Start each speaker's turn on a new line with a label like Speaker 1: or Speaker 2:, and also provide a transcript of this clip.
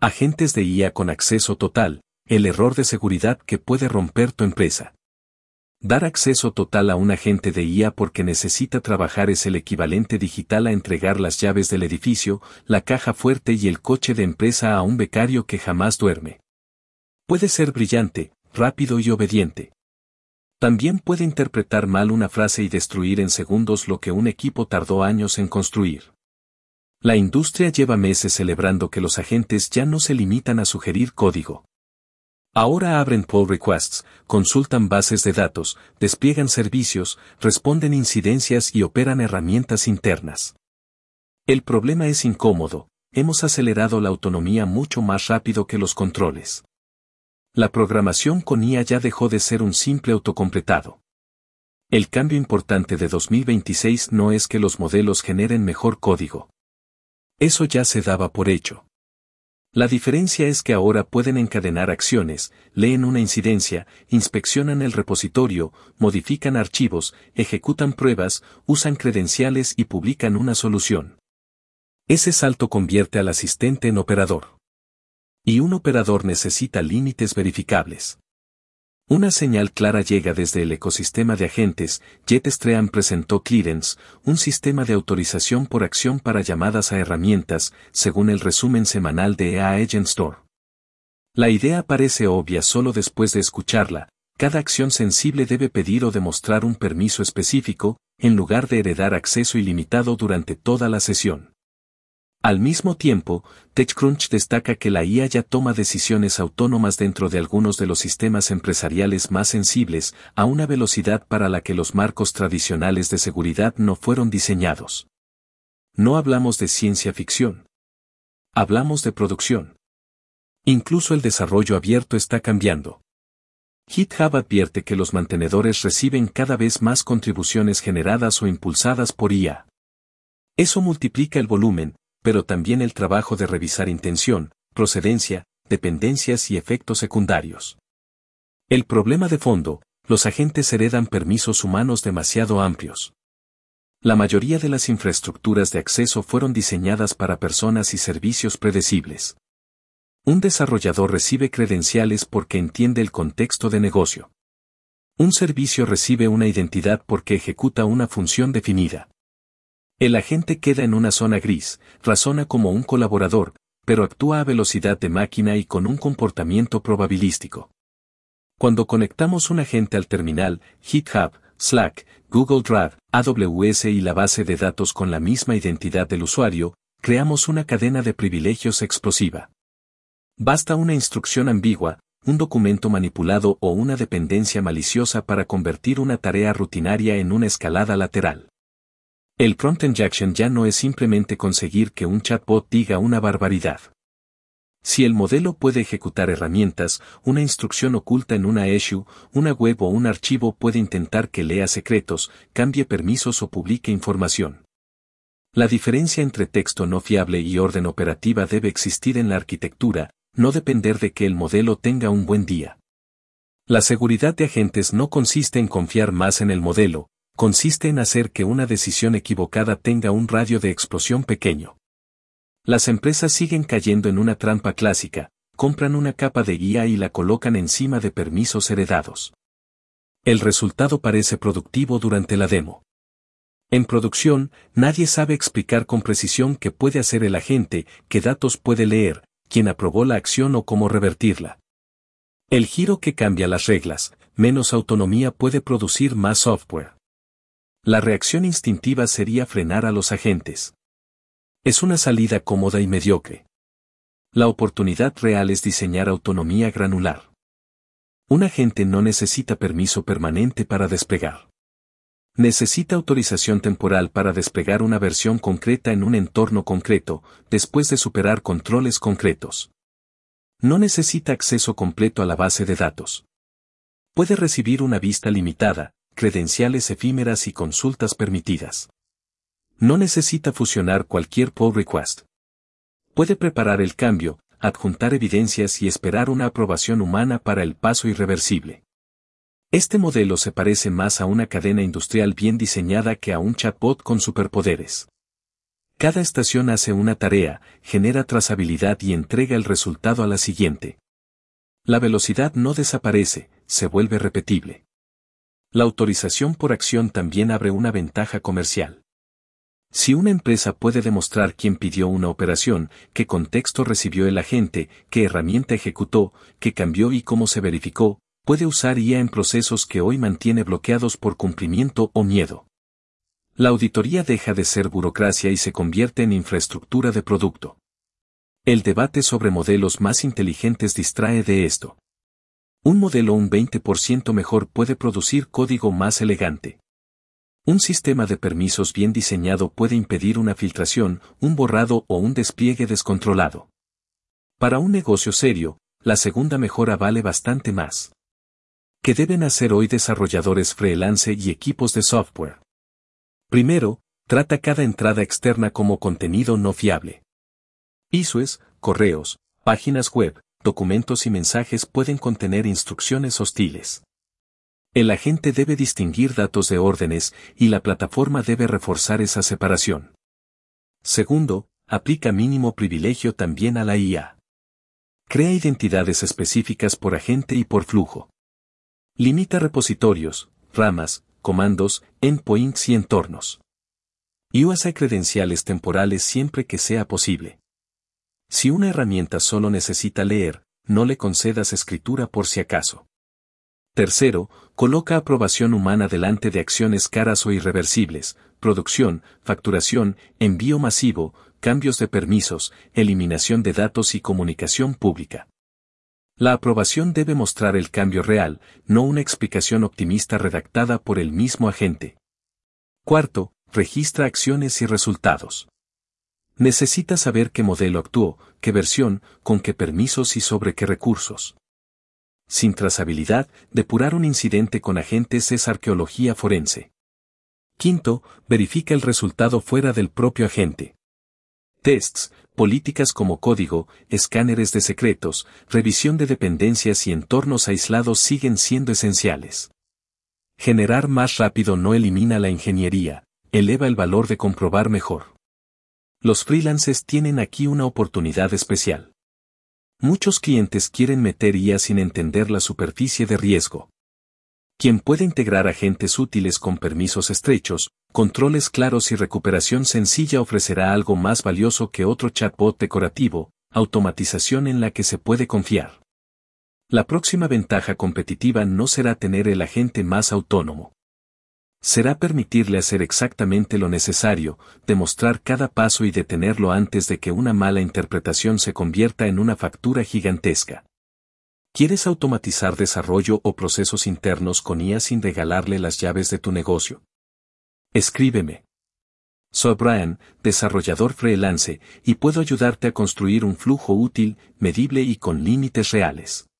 Speaker 1: Agentes de IA con acceso total, el error de seguridad que puede romper tu empresa. Dar acceso total a un agente de IA porque necesita trabajar es el equivalente digital a entregar las llaves del edificio, la caja fuerte y el coche de empresa a un becario que jamás duerme. Puede ser brillante, rápido y obediente. También puede interpretar mal una frase y destruir en segundos lo que un equipo tardó años en construir. La industria lleva meses celebrando que los agentes ya no se limitan a sugerir código. Ahora abren pull requests, consultan bases de datos, despliegan servicios, responden incidencias y operan herramientas internas. El problema es incómodo, hemos acelerado la autonomía mucho más rápido que los controles. La programación con IA ya dejó de ser un simple autocompletado. El cambio importante de 2026 no es que los modelos generen mejor código. Eso ya se daba por hecho. La diferencia es que ahora pueden encadenar acciones, leen una incidencia, inspeccionan el repositorio, modifican archivos, ejecutan pruebas, usan credenciales y publican una solución. Ese salto convierte al asistente en operador. Y un operador necesita límites verificables. Una señal clara llega desde el ecosistema de agentes. Jetstream presentó Clearance, un sistema de autorización por acción para llamadas a herramientas, según el resumen semanal de EA Agent Store. La idea parece obvia solo después de escucharla. Cada acción sensible debe pedir o demostrar un permiso específico, en lugar de heredar acceso ilimitado durante toda la sesión. Al mismo tiempo, TechCrunch destaca que la IA ya toma decisiones autónomas dentro de algunos de los sistemas empresariales más sensibles, a una velocidad para la que los marcos tradicionales de seguridad no fueron diseñados. No hablamos de ciencia ficción. Hablamos de producción. Incluso el desarrollo abierto está cambiando. GitHub advierte que los mantenedores reciben cada vez más contribuciones generadas o impulsadas por IA. Eso multiplica el volumen, pero también el trabajo de revisar intención, procedencia, dependencias y efectos secundarios. El problema de fondo, los agentes heredan permisos humanos demasiado amplios. La mayoría de las infraestructuras de acceso fueron diseñadas para personas y servicios predecibles. Un desarrollador recibe credenciales porque entiende el contexto de negocio. Un servicio recibe una identidad porque ejecuta una función definida. El agente queda en una zona gris, razona como un colaborador, pero actúa a velocidad de máquina y con un comportamiento probabilístico. Cuando conectamos un agente al terminal, GitHub, Slack, Google Drive, AWS y la base de datos con la misma identidad del usuario, creamos una cadena de privilegios explosiva. Basta una instrucción ambigua, un documento manipulado o una dependencia maliciosa para convertir una tarea rutinaria en una escalada lateral. El prompt injection ya no es simplemente conseguir que un chatbot diga una barbaridad. Si el modelo puede ejecutar herramientas, una instrucción oculta en una issue, una web o un archivo puede intentar que lea secretos, cambie permisos o publique información. La diferencia entre texto no fiable y orden operativa debe existir en la arquitectura, no depender de que el modelo tenga un buen día. La seguridad de agentes no consiste en confiar más en el modelo, consiste en hacer que una decisión equivocada tenga un radio de explosión pequeño. Las empresas siguen cayendo en una trampa clásica, compran una capa de guía y la colocan encima de permisos heredados. El resultado parece productivo durante la demo. En producción, nadie sabe explicar con precisión qué puede hacer el agente, qué datos puede leer, quién aprobó la acción o cómo revertirla. El giro que cambia las reglas, menos autonomía puede producir más software. La reacción instintiva sería frenar a los agentes. Es una salida cómoda y mediocre. La oportunidad real es diseñar autonomía granular. Un agente no necesita permiso permanente para desplegar. Necesita autorización temporal para desplegar una versión concreta en un entorno concreto, después de superar controles concretos. No necesita acceso completo a la base de datos. Puede recibir una vista limitada, credenciales efímeras y consultas permitidas. No necesita fusionar cualquier pull request. Puede preparar el cambio, adjuntar evidencias y esperar una aprobación humana para el paso irreversible. Este modelo se parece más a una cadena industrial bien diseñada que a un chatbot con superpoderes. Cada estación hace una tarea, genera trazabilidad y entrega el resultado a la siguiente. La velocidad no desaparece, se vuelve repetible. La autorización por acción también abre una ventaja comercial. Si una empresa puede demostrar quién pidió una operación, qué contexto recibió el agente, qué herramienta ejecutó, qué cambió y cómo se verificó, puede usar IA en procesos que hoy mantiene bloqueados por cumplimiento o miedo. La auditoría deja de ser burocracia y se convierte en infraestructura de producto. El debate sobre modelos más inteligentes distrae de esto. Un modelo un 20% mejor puede producir código más elegante. Un sistema de permisos bien diseñado puede impedir una filtración, un borrado o un despliegue descontrolado. Para un negocio serio, la segunda mejora vale bastante más. ¿Qué deben hacer hoy desarrolladores freelance y equipos de software? Primero, trata cada entrada externa como contenido no fiable. ISOs, correos, páginas web, documentos y mensajes pueden contener instrucciones hostiles. El agente debe distinguir datos de órdenes y la plataforma debe reforzar esa separación. Segundo, aplica mínimo privilegio también a la IA. Crea identidades específicas por agente y por flujo. Limita repositorios, ramas, comandos, endpoints y entornos. Y usa credenciales temporales siempre que sea posible. Si una herramienta solo necesita leer, no le concedas escritura por si acaso. Tercero, coloca aprobación humana delante de acciones caras o irreversibles, producción, facturación, envío masivo, cambios de permisos, eliminación de datos y comunicación pública. La aprobación debe mostrar el cambio real, no una explicación optimista redactada por el mismo agente. Cuarto, registra acciones y resultados. Necesita saber qué modelo actuó, qué versión, con qué permisos y sobre qué recursos. Sin trazabilidad, depurar un incidente con agentes es arqueología forense. Quinto, verifica el resultado fuera del propio agente. Tests, políticas como código, escáneres de secretos, revisión de dependencias y entornos aislados siguen siendo esenciales. Generar más rápido no elimina la ingeniería, eleva el valor de comprobar mejor. Los freelancers tienen aquí una oportunidad especial. Muchos clientes quieren meter IA sin entender la superficie de riesgo. Quien puede integrar agentes útiles con permisos estrechos, controles claros y recuperación sencilla ofrecerá algo más valioso que otro chatbot decorativo, automatización en la que se puede confiar. La próxima ventaja competitiva no será tener el agente más autónomo. Será permitirle hacer exactamente lo necesario, demostrar cada paso y detenerlo antes de que una mala interpretación se convierta en una factura gigantesca. ¿Quieres automatizar desarrollo o procesos internos con IA sin regalarle las llaves de tu negocio? Escríbeme. Soy Brian, desarrollador freelance, y puedo ayudarte a construir un flujo útil, medible y con límites reales.